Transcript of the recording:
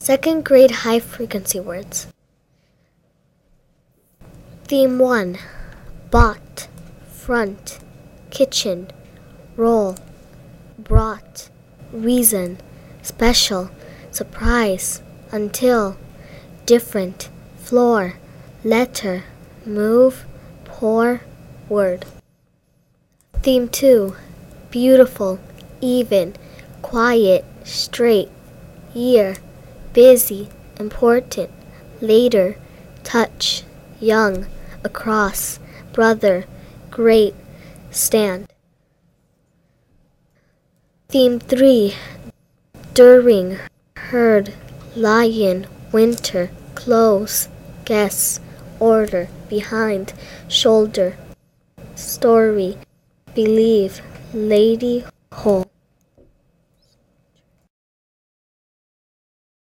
Second grade high frequency words. Theme 1. Bought, front, kitchen, roll, brought, reason, special, surprise, until, different, floor, letter, move, pour, word. Theme 2. Beautiful, even, quiet, straight, year, busy, important, later, touch, young, across, brother, great, stand. Theme 3. During, heard, lion, winter, close, guess, order, behind, shoulder, story, believe, lady, whole.